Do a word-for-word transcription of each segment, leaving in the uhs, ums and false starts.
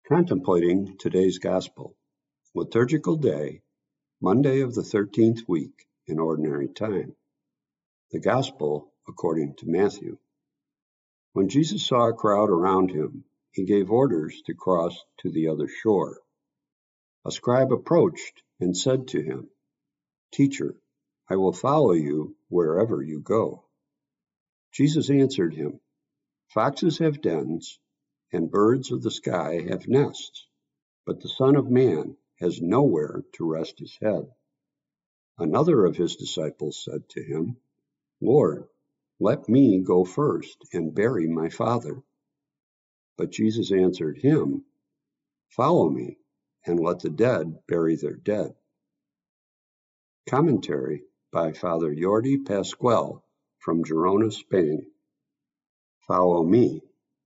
Contemplating today's Gospel. Liturgical Day, Monday of the thirteenth week in Ordinary Time. The Gospel according to Matthew. When Jesus saw a crowd around him, he gave orders to cross to the other shore. A scribe approached and said to him, "Teacher, I will follow you wherever you go." Jesus answered him, "Foxes have dens, and birds of the sky have nests, but the Son of Man has nowhere to rest his head." Another of his disciples said to him, "Lord, let me go first and bury my father." But Jesus answered him, "Follow me, and let the dead bury their dead." Commentary by Father Jordi Pascual from Girona, Spain. Follow me.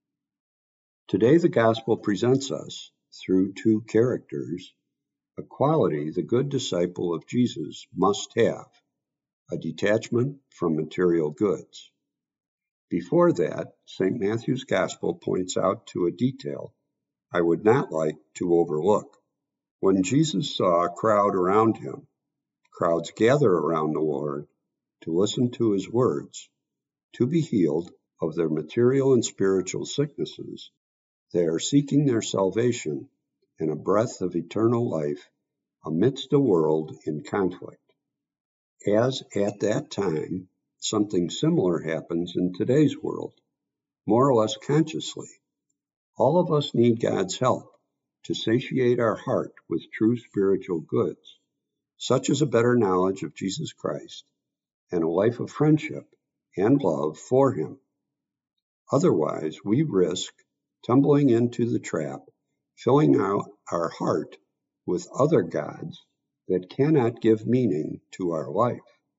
Today the Gospel presents us, through two characters, a quality the good disciple of Jesus must have, a detachment from material goods. Before that, Saint Matthew's Gospel points out to a detail I would not like to overlook. When Jesus saw a crowd around him, crowds gather around the Lord to listen to his words, to be healed of their material and spiritual sicknesses. They are seeking their salvation and a breath of eternal life amidst a world in conflict. As at that time, something similar happens in today's world, more or less consciously. All of us need God's help to satiate our heart with true spiritual goods, such as a better knowledge of Jesus Christ and a life of friendship and love for him. Otherwise, we risk tumbling into the trap, filling out our heart with other gods that cannot give meaning to our life.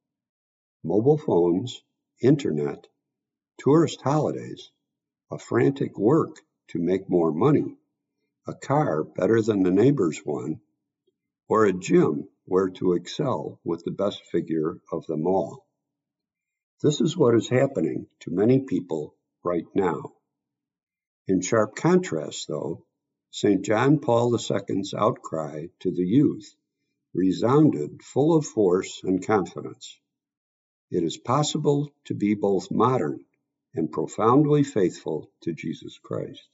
Mobile phones, internet, tourist holidays, a frantic work to make more money, a car better than the neighbor's one, or a gym where to excel with the best figure of them all. This is what is happening to many people right now. In sharp contrast, though, Saint John Paul the Second's outcry to the youth resounded full of force and confidence. It is possible to be both modern and profoundly faithful to Jesus Christ.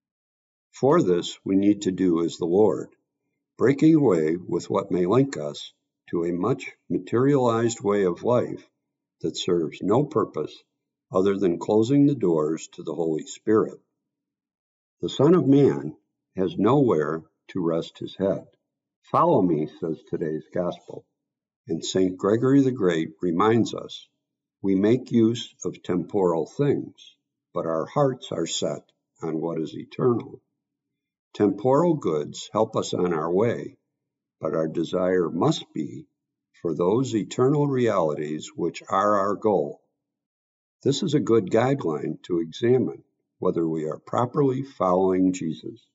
For this, we need to do as the Lord, breaking away with what may link us to a much materialized way of life that serves no purpose other than closing the doors to the Holy Spirit. The Son of Man has nowhere to rest his head. Follow me, says today's Gospel. And Saint Gregory the Great reminds us, we make use of temporal things, but our hearts are set on what is eternal. Temporal goods help us on our way, but our desire must be for those eternal realities which are our goal. This is a good guideline to examine whether we are properly following Jesus.